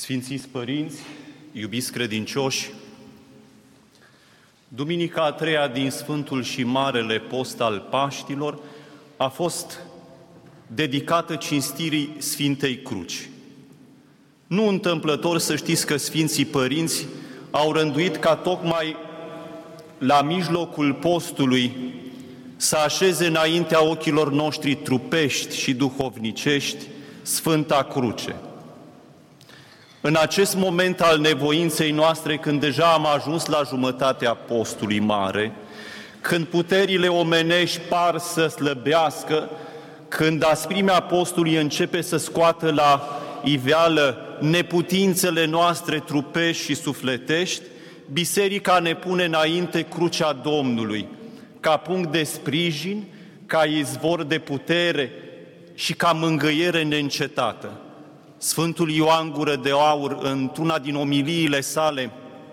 Sfințiți părinți, iubiți credincioși, Duminica a treia din Sfântul și Marele Post al Paștilor a fost dedicată cinstirii Sfintei Cruci. Nu întâmplător să știți că Sfinții Părinți au rânduit ca tocmai la mijlocul postului să așeze înaintea ochilor noștri trupești și duhovnicești Sfânta Cruce. În acest moment al nevoinței noastre, când deja am ajuns la jumătatea postului mare, când puterile omenești par să slăbească, când asprimea postului începe să scoată la iveală neputințele noastre trupești și sufletești, Biserica ne pune înainte crucea Domnului, ca punct de sprijin, ca izvor de putere și ca mângâiere neîncetată. Sfântul Ioan Gură de Aur, într-una din omiliile sale,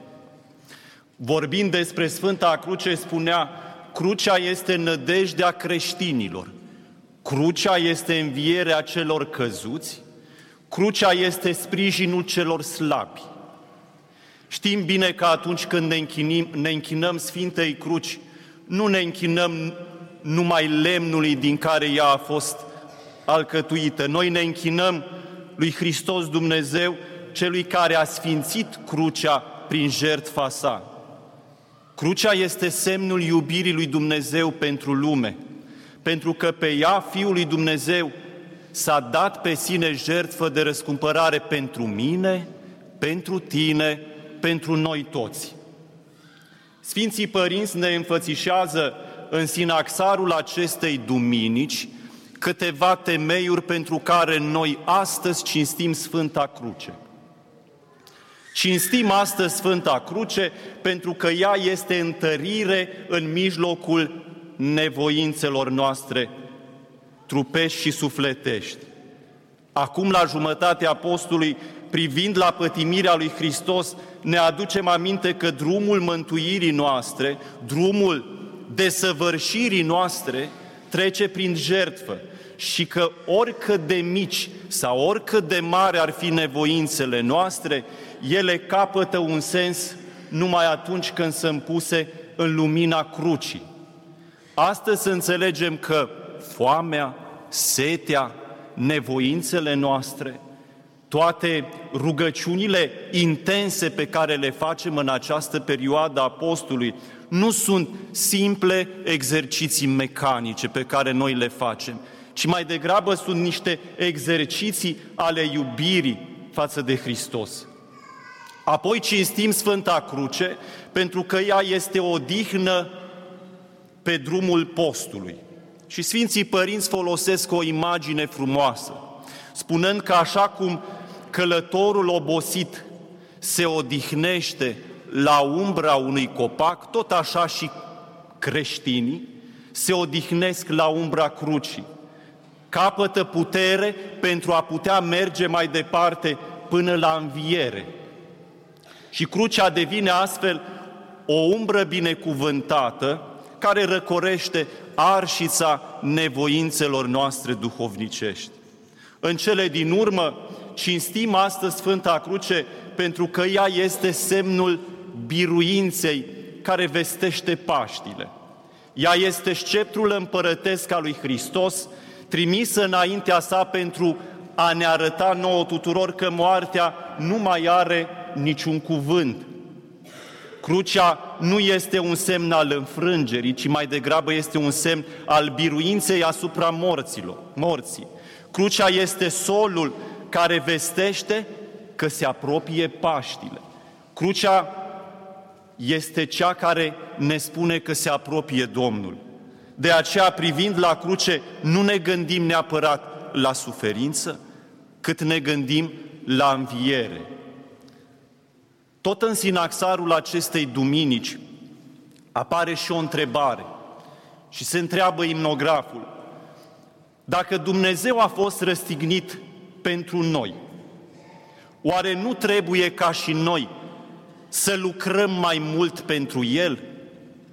vorbind despre Sfânta Cruce, spunea: crucea este nădejdea creștinilor, crucea este învierea celor căzuți, crucea este sprijinul celor slabi. Știm bine că atunci când ne închinăm Sfintei Cruci, nu ne închinăm numai lemnului din care ea a fost alcătuită. Noi ne închinăm lui Hristos Dumnezeu, celui care a sfințit crucea prin jertfa sa. Crucea este semnul iubirii lui Dumnezeu pentru lume, pentru că pe ea Fiul lui Dumnezeu s-a dat pe sine jertfă de răscumpărare pentru mine, pentru tine, pentru noi toți. Sfinții Părinți ne înfățișează în sinaxarul acestei duminici câteva temeiuri pentru care noi astăzi cinstim Sfânta Cruce. Cinstim astăzi Sfânta Cruce pentru că ea este întărire în mijlocul nevoințelor noastre trupești și sufletești. Acum, la jumătatea postului, privind la pătimirea lui Hristos, ne aducem aminte că drumul mântuirii noastre, drumul desăvârșirii noastre, trece prin jertfă și că oricât de mici sau oricât de mari ar fi nevoințele noastre, ele capătă un sens numai atunci când sunt puse în lumina crucii. Astăzi înțelegem că foamea, setea, nevoințele noastre, toate rugăciunile intense pe care le facem în această perioadă a postului, nu sunt simple exerciții mecanice pe care noi le facem, ci mai degrabă sunt niște exerciții ale iubirii față de Hristos. Apoi cinstim Sfânta Cruce pentru că ea este o odihnă pe drumul postului. Și Sfinții Părinți folosesc o imagine frumoasă, spunând că așa cum călătorul obosit se odihnește la umbra unui copac, tot așa și creștinii se odihnesc la umbra crucii. Capătă putere pentru a putea merge mai departe până la înviere. Și crucea devine astfel o umbră binecuvântată care răcorește arșița nevoințelor noastre duhovnicești. În cele din urmă, cinstim astăzi Sfânta Cruce pentru că ea este semnul biruinței care vestește Paștile. Ea este sceptrul împărătesc al lui Hristos, trimisă înaintea sa pentru a ne arăta nouă tuturor că moartea nu mai are niciun cuvânt. Crucea nu este un semn al înfrângerii, ci mai degrabă este un semn al biruinței asupra morții. Crucea este solul care vestește că se apropie Paștile. Crucea este cea care ne spune că se apropie Domnul. De aceea, privind la cruce, nu ne gândim neapărat la suferință, cât ne gândim la înviere. Tot în sinaxarul acestei duminici apare și o întrebare și se întreabă imnograful: dacă Dumnezeu a fost răstignit pentru noi, oare nu trebuie ca și noi să lucrăm mai mult pentru El?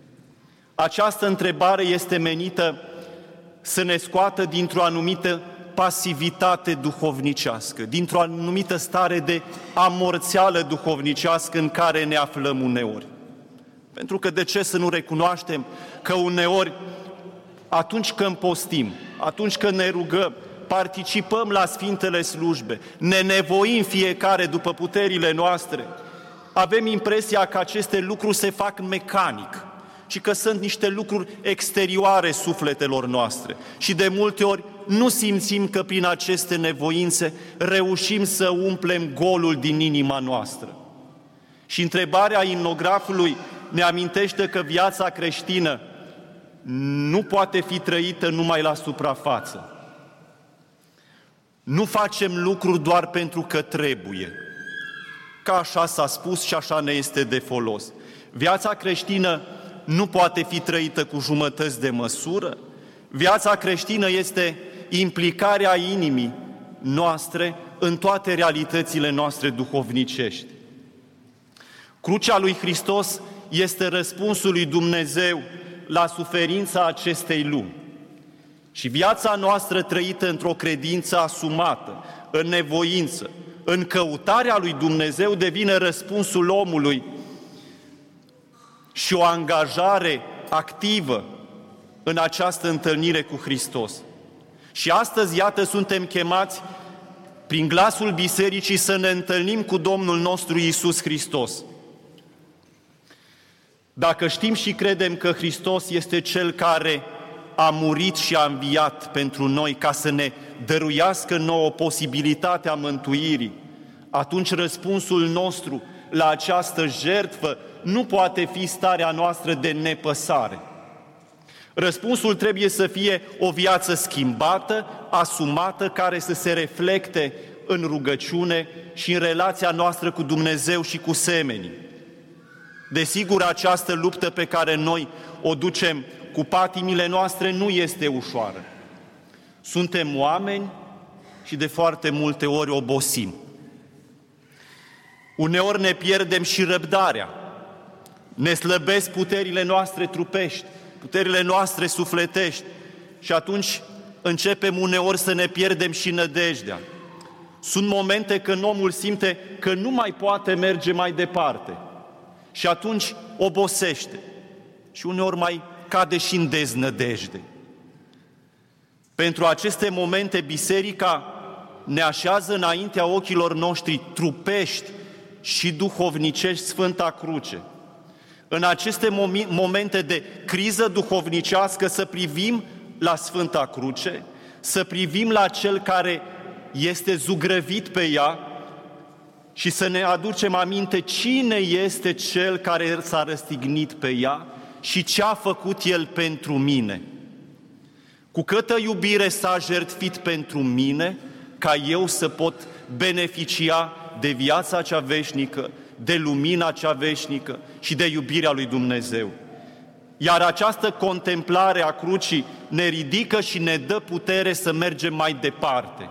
Această întrebare este menită să ne scoată dintr-o anumită pasivitate duhovnicească, dintr-o anumită stare de amorțeală duhovnicească în care ne aflăm uneori. Pentru că de ce să nu recunoaștem că uneori, atunci când postim, atunci când ne rugăm, participăm la Sfintele Slujbe, ne nevoim fiecare după puterile noastre, avem impresia că aceste lucruri se fac mecanic și că sunt niște lucruri exterioare sufletelor noastre. Și de multe ori nu simțim că prin aceste nevoințe reușim să umplem golul din inima noastră. Și întrebarea imnografului ne amintește că viața creștină nu poate fi trăită numai la suprafață. Nu facem lucruri doar pentru că trebuie. Că așa s-a spus și așa ne este de folos. Viața creștină nu poate fi trăită cu jumătăți de măsură. Viața creștină este implicarea inimii noastre în toate realitățile noastre duhovnicești. Crucea lui Hristos este răspunsul lui Dumnezeu la suferința acestei lumi. Și viața noastră trăită într-o credință asumată, în nevoință, în căutarea lui Dumnezeu, devine răspunsul omului și o angajare activă în această întâlnire cu Hristos. Și astăzi, iată, suntem chemați prin glasul Bisericii să ne întâlnim cu Domnul nostru Iisus Hristos. Dacă știm și credem că Hristos este Cel care a murit și a înviat pentru noi ca să ne dăruiască nouă posibilitatea mântuirii, atunci răspunsul nostru la această jertfă nu poate fi starea noastră de nepăsare. Răspunsul trebuie să fie o viață schimbată, asumată, care să se reflecte în rugăciune și în relația noastră cu Dumnezeu și cu semenii. Desigur, această luptă pe care noi o ducem cu patimile noastre nu este ușoară. Suntem oameni și de foarte multe ori obosim. Uneori ne pierdem și răbdarea. Ne slăbesc puterile noastre trupești, puterile noastre sufletești și atunci începem uneori să ne pierdem și nădejdea. Sunt momente când omul simte că nu mai poate merge mai departe și atunci obosește și uneori mai cade și în deznădejde. Pentru aceste momente, Biserica ne așează înaintea ochilor noștri trupești și duhovnicești Sfânta Cruce. În aceste momente de criză duhovnicească să privim la Sfânta Cruce, să privim la Cel care este zugrăvit pe ea și să ne aducem aminte cine este Cel care s-a răstignit pe ea și ce a făcut El pentru mine. Cu câtă iubire s-a jertfit pentru mine, ca eu să pot beneficia de viața cea veșnică, de lumina cea veșnică și de iubirea lui Dumnezeu. Iar această contemplare a crucii ne ridică și ne dă putere să mergem mai departe.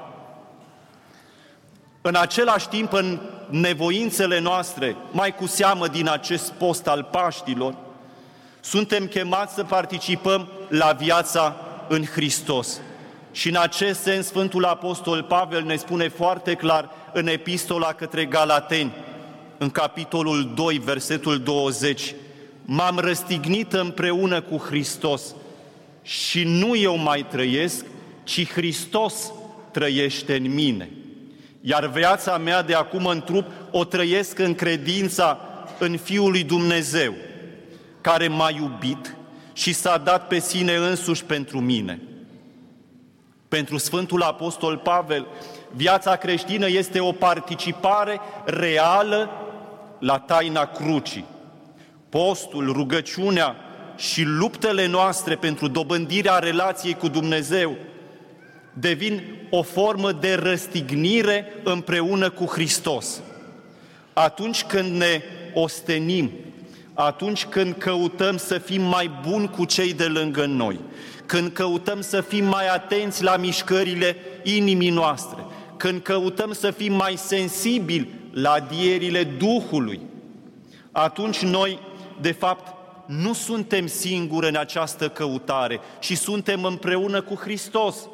În același timp, în nevoințele noastre, mai cu seamă din acest post al Paștilor, suntem chemați să participăm la viața în Hristos. Și în acest sens, Sfântul Apostol Pavel ne spune foarte clar în Epistola către Galateni, în capitolul 2, versetul 20, m-am răstignit împreună cu Hristos și nu eu mai trăiesc, ci Hristos trăiește în mine. Iar viața mea de acum în trup o trăiesc în credința în Fiul lui Dumnezeu, care m-a iubit și s-a dat pe sine însuși pentru mine. Pentru Sfântul Apostol Pavel, viața creștină este o participare reală la taina crucii. Postul, rugăciunea și luptele noastre pentru dobândirea relației cu Dumnezeu devin o formă de răstignire împreună cu Hristos. Atunci când ne ostenim, atunci când căutăm să fim mai buni cu cei de lângă noi, când căutăm să fim mai atenți la mișcările inimii noastre, când căutăm să fim mai sensibili la adierile Duhului, atunci noi, de fapt, nu suntem singuri în această căutare, ci suntem împreună cu Hristos.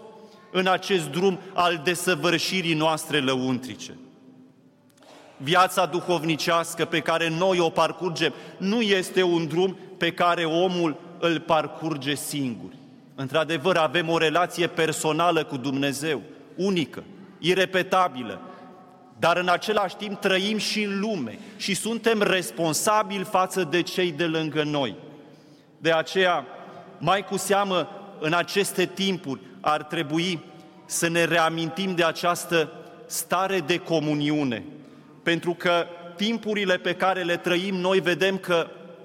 în acest drum al desăvârșirii noastre lăuntrice. Viața duhovnicească pe care noi o parcurgem nu este un drum pe care omul îl parcurge singur. Într-adevăr, avem o relație personală cu Dumnezeu, unică, irepetabilă, dar în același timp trăim și în lume și suntem responsabili față de cei de lângă noi. De aceea, mai cu seamă, în aceste timpuri ar trebui să ne reamintim de această stare de comuniune, pentru că timpurile pe care le trăim noi vedem că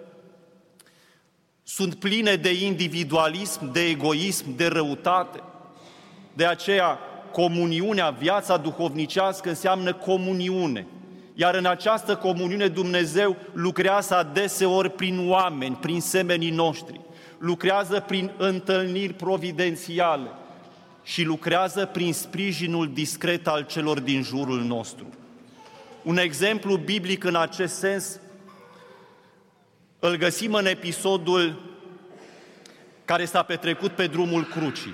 sunt pline de individualism, de egoism, de răutate. De aceea, comuniunea, viața duhovnicească înseamnă comuniune. Iar în această comuniune Dumnezeu lucrează adeseori prin oameni, prin semenii noștri. Lucrează prin întâlniri providențiale și lucrează prin sprijinul discret al celor din jurul nostru. Un exemplu biblic în acest sens îl găsim în episodul care s-a petrecut pe drumul crucii.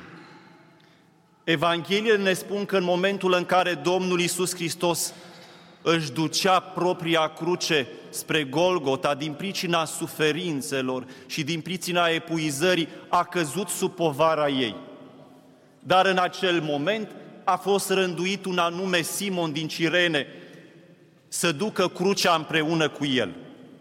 Evangheliile ne spun că în momentul în care Domnul Iisus Hristos își ducea propria cruce spre Golgota, din pricina suferințelor și din pricina epuizării, a căzut sub povara ei. Dar în acel moment a fost rânduit un anume Simon din Cirene să ducă crucea împreună cu el.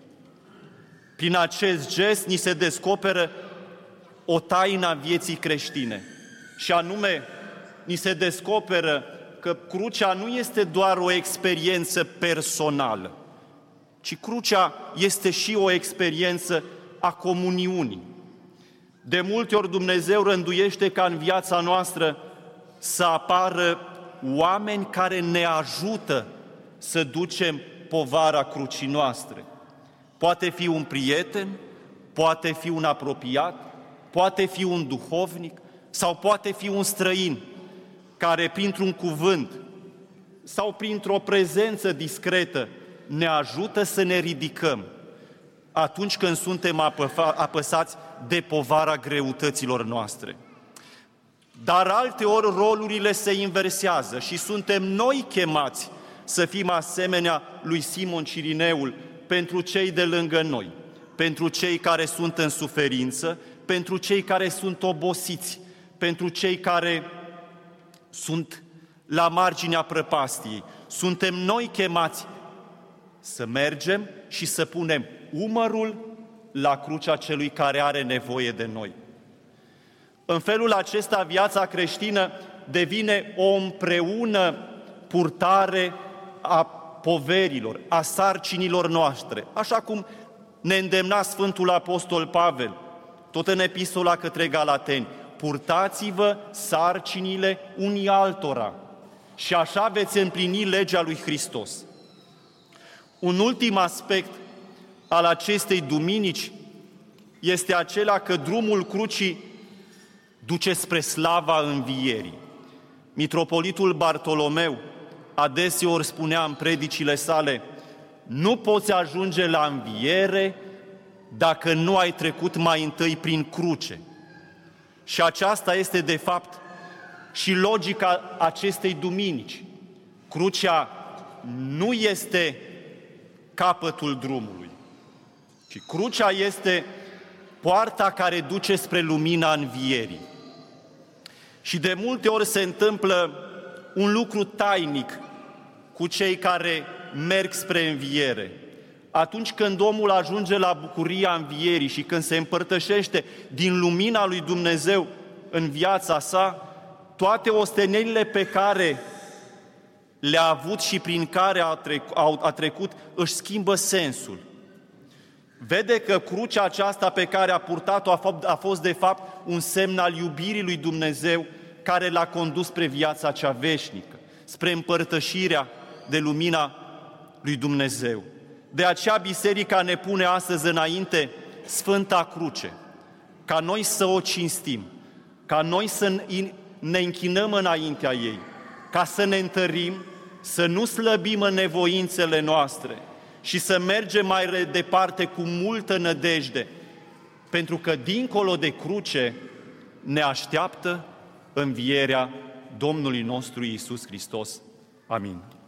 Prin acest gest ni se descoperă o taină a vieții creștine, și anume ni se descoperă că crucea nu este doar o experiență personală, ci crucea este și o experiență a comuniunii. De multe ori Dumnezeu rânduiește ca în viața noastră să apară oameni care ne ajută să ducem povara crucii noastre. Poate fi un prieten, poate fi un apropiat, poate fi un duhovnic sau poate fi un străin care printr-un cuvânt sau printr-o prezență discretă ne ajută să ne ridicăm atunci când suntem apăsați de povara greutăților noastre. Dar alteori rolurile se inversează și suntem noi chemați să fim asemenea lui Simon Cirineul pentru cei de lângă noi, pentru cei care sunt în suferință, pentru cei care sunt obosiți, pentru cei care sunt la marginea prăpastiei. Suntem noi chemați să mergem și să punem umărul la crucea celui care are nevoie de noi. În felul acesta, viața creștină devine o împreună purtare a poverilor, a sarcinilor noastre, așa cum ne îndemna Sfântul Apostol Pavel, tot în epistola către Galateni: purtați-vă sarcinile unii altora și așa veți împlini legea lui Hristos. Un ultim aspect al acestei duminici este acela că drumul crucii duce spre slava învierii. Mitropolitul Bartolomeu adeseori spunea în predicile sale: nu poți ajunge la înviere dacă nu ai trecut mai întâi prin cruce. Și aceasta este, de fapt, și logica acestei duminici. Crucea nu este capătul drumului, ci crucea este poarta care duce spre lumina învierii. Și de multe ori se întâmplă un lucru tainic cu cei care merg spre înviere. Atunci când omul ajunge la bucuria învierii și când se împărtășește din lumina lui Dumnezeu în viața sa, toate ostenelile pe care le-a avut și prin care a trecut își schimbă sensul. Vede că crucea aceasta pe care a purtat-o a fost de fapt un semn al iubirii lui Dumnezeu care l-a condus spre viața cea veșnică, spre împărtășirea de lumina lui Dumnezeu. De aceea Biserica ne pune astăzi înainte Sfânta Cruce, ca noi să o cinstim, ca noi să ne închinăm înaintea ei, ca să ne întărim, să nu slăbim în nevoințele noastre și să mergem mai departe cu multă nădejde, pentru că dincolo de cruce ne așteaptă învierea Domnului nostru Iisus Hristos. Amin.